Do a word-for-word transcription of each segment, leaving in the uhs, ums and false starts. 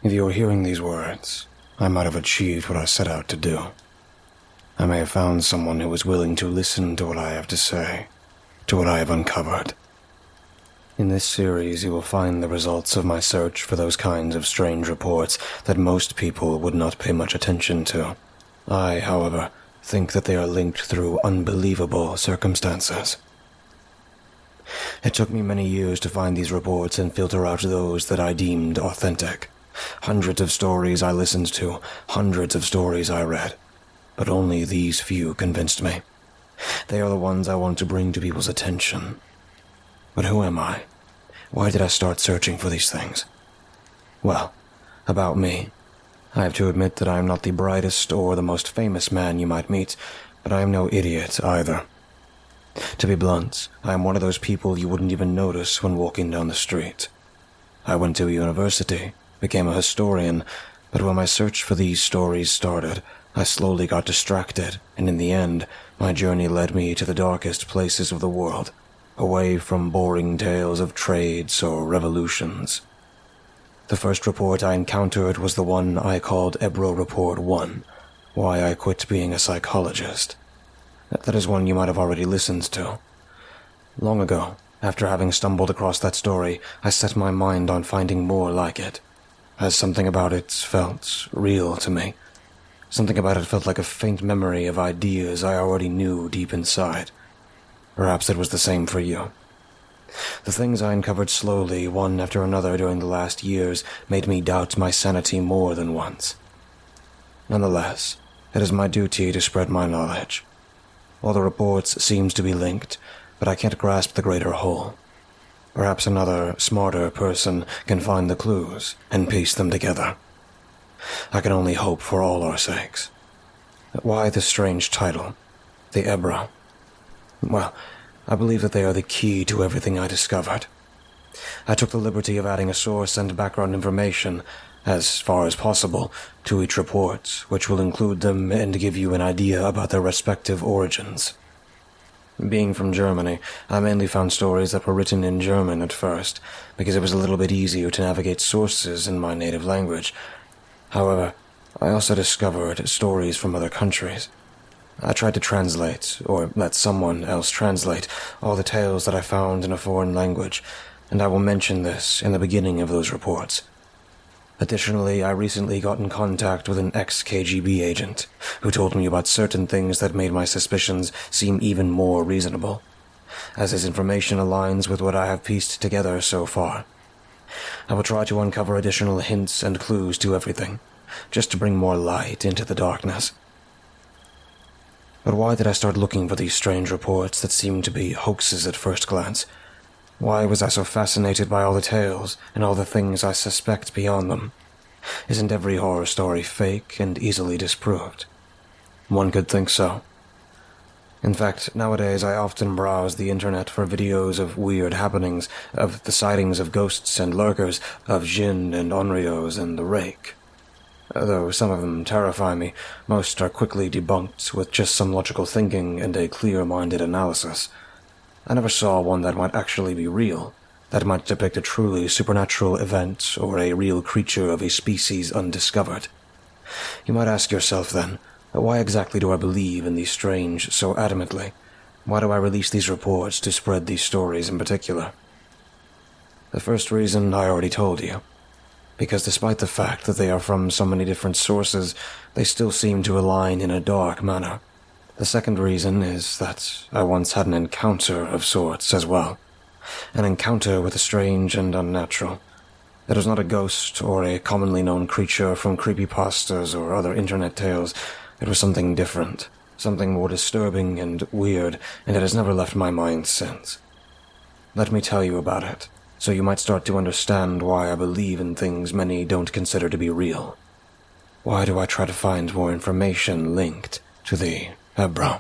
If you were hearing these words, I might have achieved what I set out to do. I may have found someone who was willing to listen to what I have to say, to what I have uncovered. In this series, you will find the results of my search for those kinds of strange reports that most people would not pay much attention to. I, however, think that they are linked through unbelievable circumstances. It took me many years to find these reports and filter out those that I deemed authentic. Hundreds of stories I listened to, hundreds of stories I read, but only these few convinced me. They are the ones I want to bring to people's attention. But who am I? Why did I start searching for these things? Well, about me. I have to admit that I am not the brightest or the most famous man you might meet, but I am no idiot either. To be blunt, I am one of those people you wouldn't even notice when walking down the street. I went to a university, became a historian, but when my search for these stories started, I slowly got distracted, and in the end, my journey led me to the darkest places of the world, away from boring tales of trades or revolutions. The first report I encountered was the one I called Ebro Report one, Why I Quit Being a Psychologist. That is one you might have already listened to. Long ago, after having stumbled across that story, I set my mind on finding more like it, as something about it felt real to me. Something about it felt like a faint memory of ideas I already knew deep inside. Perhaps it was the same for you. The things I uncovered slowly, one after another during the last years, made me doubt my sanity more than once. Nonetheless, it is my duty to spread my knowledge. All the reports seems to be linked, but I can't grasp the greater whole. Perhaps another, smarter person can find the clues and piece them together. I can only hope for all our sakes. Why this strange title, the Ebro? Well, I believe that they are the key to everything I discovered. I took the liberty of adding a source and background information, as far as possible, to each report, which will include them and give you an idea about their respective origins. Being from Germany, I mainly found stories that were written in German at first, because it was a little bit easier to navigate sources in my native language. However, I also discovered stories from other countries. I tried to translate, or let someone else translate, all the tales that I found in a foreign language, and I will mention this in the beginning of those reports. Additionally, I recently got in contact with an ex-K G B agent, who told me about certain things that made my suspicions seem even more reasonable, as his information aligns with what I have pieced together so far. I will try to uncover additional hints and clues to everything, just to bring more light into the darkness. But why did I start looking for these strange reports that seemed to be hoaxes at first glance? Why was I so fascinated by all the tales and all the things I suspect beyond them? Isn't every horror story fake and easily disproved? One could think so. In fact, nowadays I often browse the internet for videos of weird happenings, of the sightings of ghosts and lurkers, of Jinn and Onryos and the Rake. Though some of them terrify me, most are quickly debunked with just some logical thinking and a clear-minded analysis. I never saw one that might actually be real, that might depict a truly supernatural event or a real creature of a species undiscovered. You might ask yourself then, why exactly do I believe in these strange so adamantly? Why do I release these reports to spread these stories in particular? The first reason I already told you. Because despite the fact that they are from so many different sources, they still seem to align in a dark manner. The second reason is that I once had an encounter of sorts as well. An encounter with the strange and unnatural. It was not a ghost or a commonly known creature from creepypastas or other internet tales. It was something different, something more disturbing and weird, and it has never left my mind since. Let me tell you about it, so you might start to understand why I believe in things many don't consider to be real. Why do I try to find more information linked to the Ebro?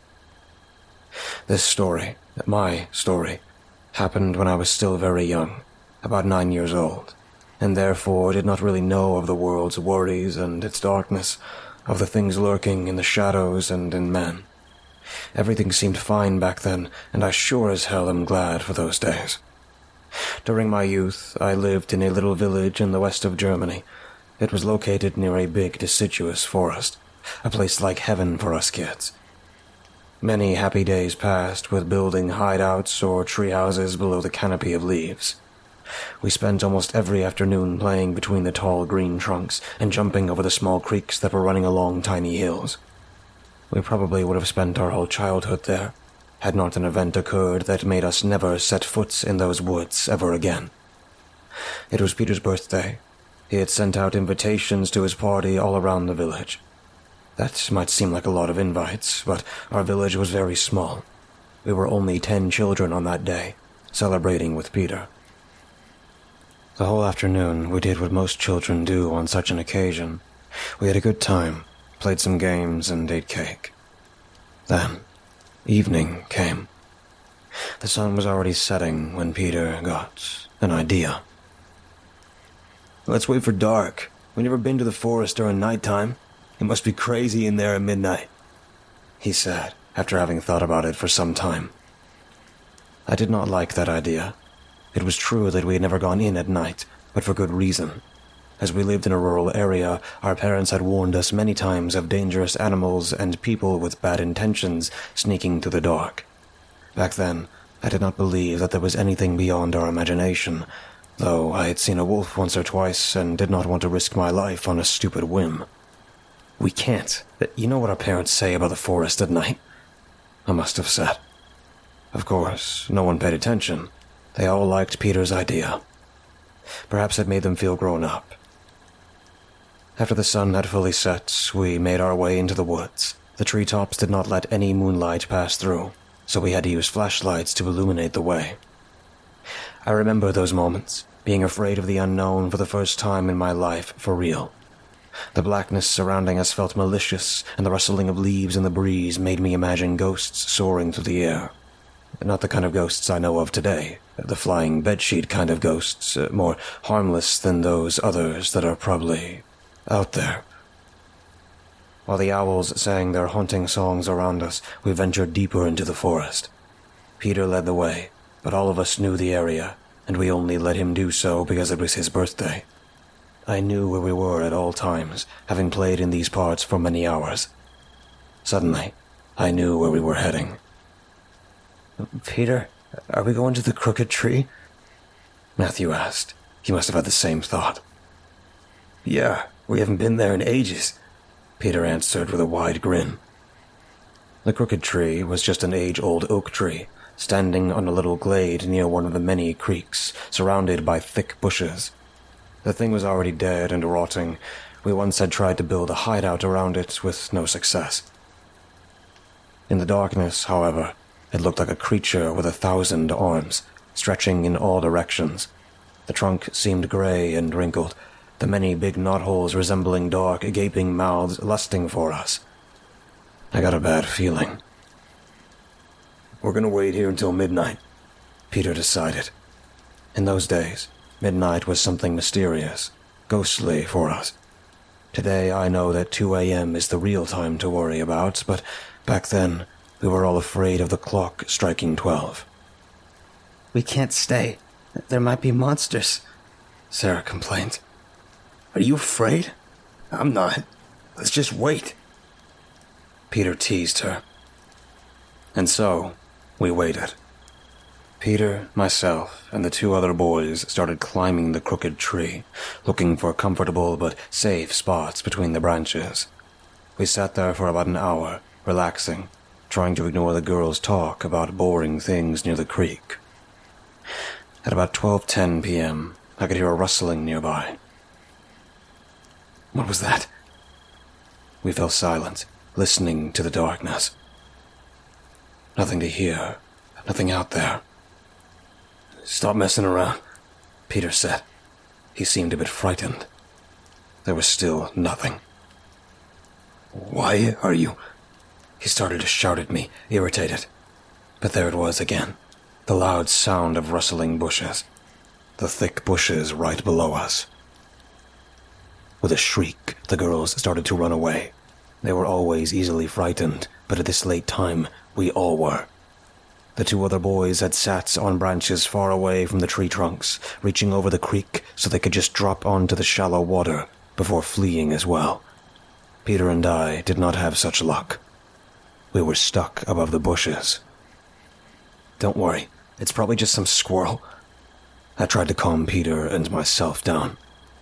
This story, my story, happened when I was still very young, about nine years old, and therefore did not really know of the world's worries and its darkness, of the things lurking in the shadows and in men. Everything seemed fine back then, and I sure as hell am glad for those days. During my youth, I lived in a little village in the west of Germany, It was located near a big deciduous forest, a place like heaven for us kids. Many happy days passed with building hideouts or treehouses below the canopy of leaves. We spent almost every afternoon playing between the tall green trunks and jumping over the small creeks that were running along tiny hills. We probably would have spent our whole childhood there, had not an event occurred that made us never set foot in those woods ever again. It was Peter's birthday. He had sent out invitations to his party all around the village. That might seem like a lot of invites, but our village was very small. We were only ten children on that day, celebrating with Peter. The whole afternoon we did what most children do on such an occasion. We had a good time, played some games, and ate cake. Then, evening came. The sun was already setting when Peter got an idea. "Let's wait for dark. We've never been to the forest during nighttime. It must be crazy in there at midnight," he said, after having thought about it for some time. I did not like that idea. It was true that we had never gone in at night, but for good reason. As we lived in a rural area, our parents had warned us many times of dangerous animals and people with bad intentions sneaking through the dark. Back then, I did not believe that there was anything beyond our imagination, though I had seen a wolf once or twice and did not want to risk my life on a stupid whim. "We can't. You know what our parents say about the forest at night?" I must have said. Of course, no one paid attention. They all liked Peter's idea. Perhaps it made them feel grown up. After the sun had fully set, we made our way into the woods. The treetops did not let any moonlight pass through, so we had to use flashlights to illuminate the way. I remember those moments, being afraid of the unknown for the first time in my life for real. The blackness surrounding us felt malicious, and the rustling of leaves in the breeze made me imagine ghosts soaring through the air. Not the kind of ghosts I know of today, the flying bedsheet kind of ghosts, uh, more harmless than those others that are probably out there. While the owls sang their haunting songs around us, we ventured deeper into the forest. Peter led the way, but all of us knew the area, and we only let him do so because it was his birthday. I knew where we were at all times, having played in these parts for many hours. Suddenly, I knew where we were heading. "Peter, are we going to the Crooked Tree?" Matthew asked. He must have had the same thought. "Yeah, we haven't been there in ages," Peter answered with a wide grin. The Crooked Tree was just an age-old oak tree, standing on a little glade near one of the many creeks, surrounded by thick bushes. The thing was already dead and rotting. We once had tried to build a hideout around it with no success. In the darkness, however, it looked like a creature with a thousand arms, stretching in all directions. The trunk seemed gray and wrinkled, the many big knotholes resembling dark, gaping mouths lusting for us. I got a bad feeling. "We're gonna wait here until midnight," Peter decided. In those days, midnight was something mysterious, ghostly for us. Today I know that two a.m. is the real time to worry about, but back then we were all afraid of the clock striking twelve. "We can't stay. There might be monsters," Sarah complained. "Are you afraid?" "I'm not. Let's just wait," Peter teased her. And so, we waited. Peter, myself, and the two other boys started climbing the crooked tree, looking for comfortable but safe spots between the branches. We sat there for about an hour, relaxing, trying to ignore the girls' talk about boring things near the creek. At about twelve ten p.m., I could hear a rustling nearby. What was that? We fell silent, listening to the darkness. Nothing to hear, nothing out there. "Stop messing around," Peter said. He seemed a bit frightened. There was still nothing. "Why are you—" He started to shout at me, irritated. But there it was again, the loud sound of rustling bushes, the thick bushes right below us. With a shriek, the girls started to run away. They were always easily frightened, but at this late time, we all were. The two other boys had sat on branches far away from the tree trunks, reaching over the creek so they could just drop onto the shallow water, before fleeing as well. Peter and I did not have such luck. We were stuck above the bushes. Don't worry, it's probably just some squirrel. I tried to calm Peter and myself down.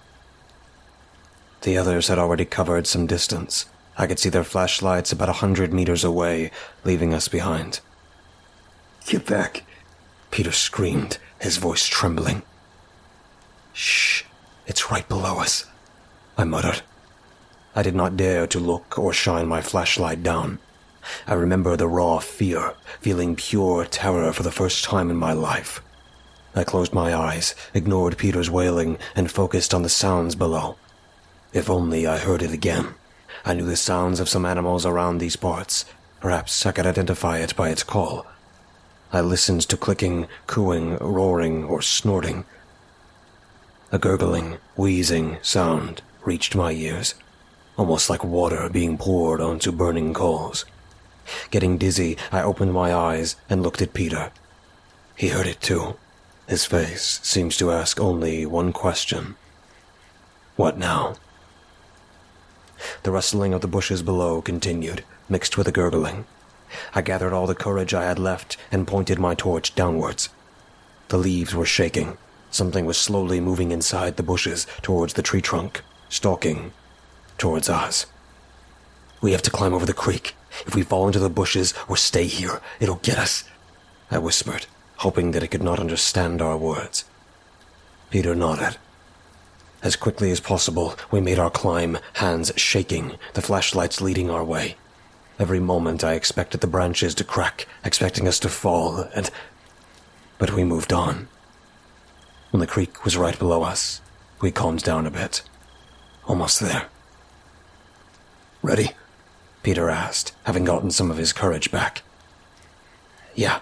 The others had already covered some distance. I could see their flashlights about a hundred meters away, leaving us behind. "Get back," Peter screamed, his voice trembling. "Shh, it's right below us," I muttered. I did not dare to look or shine my flashlight down. I remember the raw fear, feeling pure terror for the first time in my life. I closed my eyes, ignored Peter's wailing, and focused on the sounds below. If only I heard it again. I knew the sounds of some animals around these parts. Perhaps I could identify it by its call. I listened to clicking, cooing, roaring, or snorting. A gurgling, wheezing sound reached my ears, almost like water being poured onto burning coals. Getting dizzy, I opened my eyes and looked at Peter. He heard it too. His face seemed to ask only one question. What now? The rustling of the bushes below continued, mixed with a gurgling. I gathered all the courage I had left and pointed my torch downwards. The leaves were shaking. Something was slowly moving inside the bushes towards the tree trunk, stalking towards us. "We have to climb over the creek. If we fall into the bushes or stay here, it'll get us," I whispered, hoping that it could not understand our words. Peter nodded. As quickly as possible, we made our climb, hands shaking, the flashlights leading our way. Every moment I expected the branches to crack, expecting us to fall, and... But we moved on. When the creek was right below us, we calmed down a bit. Almost there. "Ready?" Peter asked, having gotten some of his courage back. "Yeah."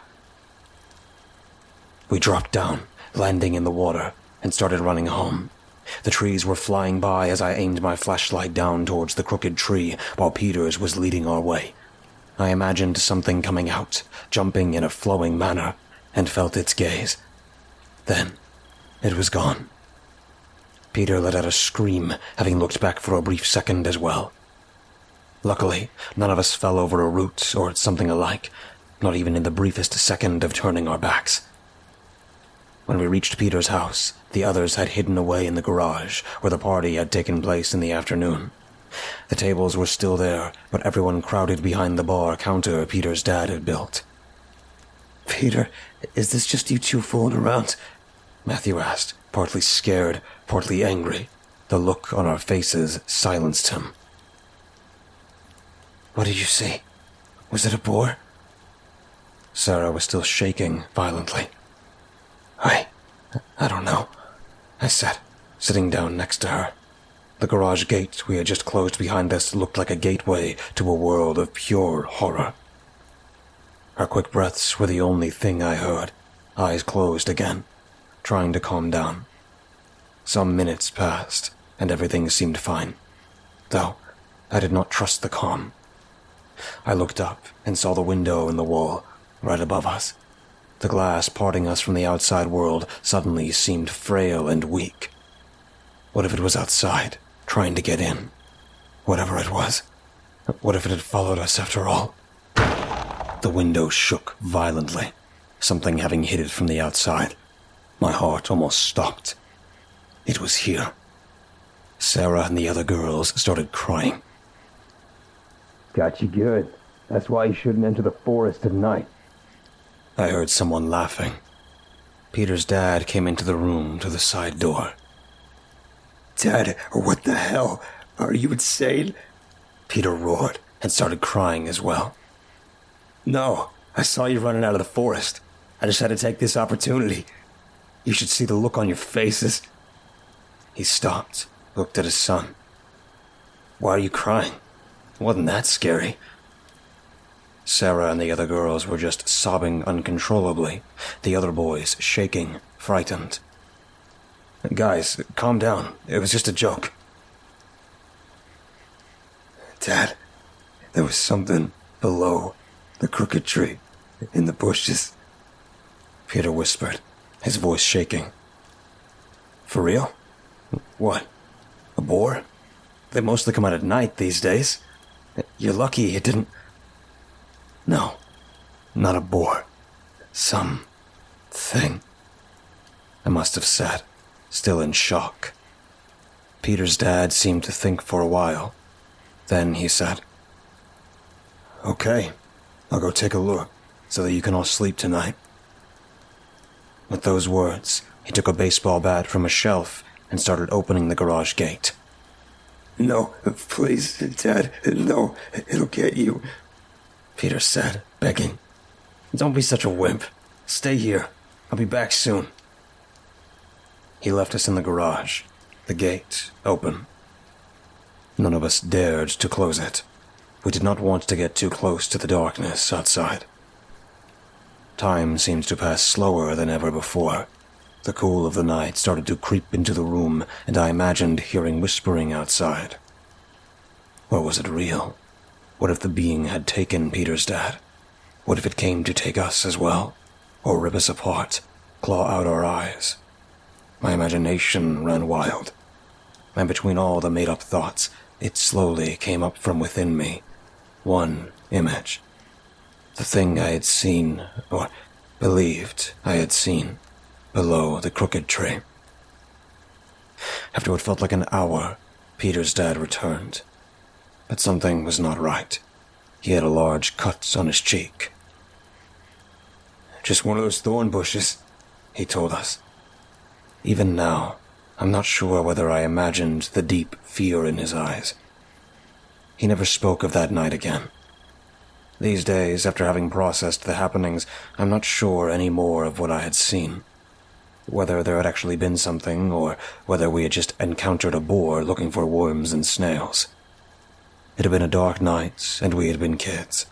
We dropped down, landing in the water, and started running home. The trees were flying by as I aimed my flashlight down towards the crooked tree, while Peter's was leading our way. I imagined something coming out, jumping in a flowing manner, and felt its gaze. Then, it was gone. Peter let out a scream, having looked back for a brief second as well. Luckily, none of us fell over a root or something alike, not even in the briefest second of turning our backs. When we reached Peter's house, the others had hidden away in the garage, where the party had taken place in the afternoon. The tables were still there, but everyone crowded behind the bar counter Peter's dad had built. "Peter, is this just you two fooling around?" Matthew asked, partly scared, partly angry. The look on our faces silenced him. "What did you see? Was it a boar?" Sarah was still shaking violently. I... I don't know," I said, sitting down next to her. The garage gate we had just closed behind us looked like a gateway to a world of pure horror. Her quick breaths were the only thing I heard, eyes closed again, trying to calm down. Some minutes passed, and everything seemed fine, though I did not trust the calm. I looked up and saw the window in the wall, right above us. The glass parting us from the outside world suddenly seemed frail and weak. What if it was outside, trying to get in? Whatever it was. What if it had followed us after all? The window shook violently, something having hit it from the outside. My heart almost stopped. It was here. Sarah and the other girls started crying. "Got you good. That's why you shouldn't enter the forest at night." I heard someone laughing. Peter's dad came into the room to the side door. "Dad, what the hell? Are you insane?" Peter roared and started crying as well. "No, I saw you running out of the forest. I just had to take this opportunity. You should see the look on your faces." He stopped, looked at his son. "Why are you crying? Wasn't that scary?" Sarah and the other girls were just sobbing uncontrollably, the other boys shaking, frightened. "Guys, calm down. It was just a joke." "Dad, there was something below the crooked tree, in the bushes," Peter whispered, his voice shaking. "For real? What? A boar?" They mostly come out at night these days. You're lucky it didn't... No, not a boar. Some... thing. I must have sat, still in shock. Peter's dad seemed to think for a while. Then he said, "Okay, I'll go take a look, so that you can all sleep tonight." With those words, he took a baseball bat from a shelf and started opening the garage gate. "No, please, Dad, no, it'll get you," Peter said, begging. "Don't be such a wimp. Stay here. I'll be back soon." He left us in the garage, the gate open. None of us dared to close it. We did not want to get too close to the darkness outside. Time seemed to pass slower than ever before. The cool of the night started to creep into the room, and I imagined hearing whispering outside. Or was it real? What if the being had taken Peter's dad? What if it came to take us as well? Or rip us apart, claw out our eyes? My imagination ran wild. And between all the made-up thoughts, it slowly came up from within me. One image. The thing I had seen, or believed I had seen, below the crooked tree. After what felt like an hour, Peter's dad returned. But something was not right. He had a large cut on his cheek. "Just one of those thorn bushes," he told us. Even now, I'm not sure whether I imagined the deep fear in his eyes. He never spoke of that night again. These days, after having processed the happenings, I'm not sure any more of what I had seen. Whether there had actually been something, or whether we had just encountered a boar looking for worms and snails. It had been a dark night, and we had been kids.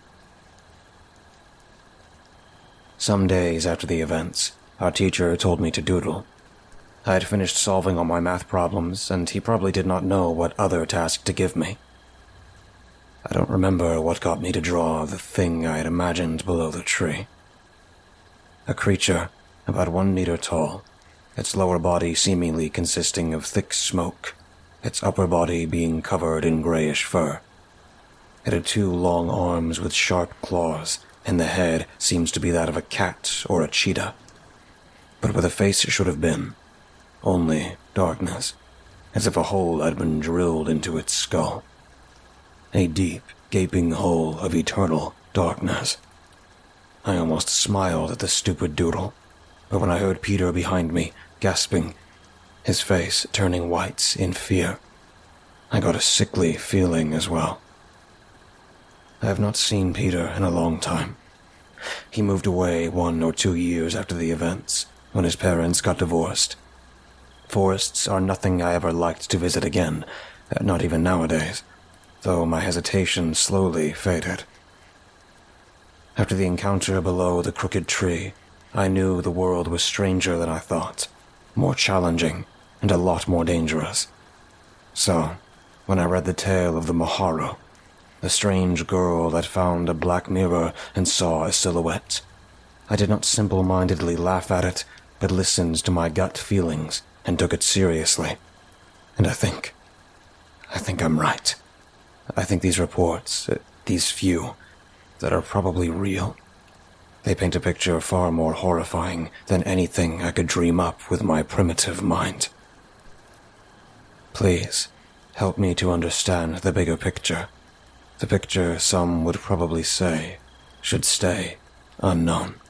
Some days after the events, our teacher told me to doodle. I had finished solving all my math problems, and he probably did not know what other task to give me. I don't remember what got me to draw the thing I had imagined below the tree. A creature about one meter tall, its lower body seemingly consisting of thick smoke, its upper body being covered in grayish fur. It had two long arms with sharp claws, and the head seems to be that of a cat or a cheetah. But where the face should have been, only darkness, as if a hole had been drilled into its skull. A deep, gaping hole of eternal darkness. I almost smiled at the stupid doodle, but when I heard Peter behind me, gasping, his face turning white in fear, I got a sickly feeling as well. I have not seen Peter in a long time. He moved away one or two years after the events, when his parents got divorced. Forests are nothing I ever liked to visit again, not even nowadays, though my hesitation slowly faded. After the encounter below the crooked tree, I knew the world was stranger than I thought, more challenging, and a lot more dangerous. So, when I read the tale of the Maharu, the strange girl that found a black mirror and saw a silhouette, I did not simple-mindedly laugh at it, but listened to my gut feelings and took it seriously. And I think, I think I'm right. I think these reports, uh, these few, that are probably real, they paint a picture far more horrifying than anything I could dream up with my primitive mind. Please, help me to understand the bigger picture. The picture some would probably say should stay unknown.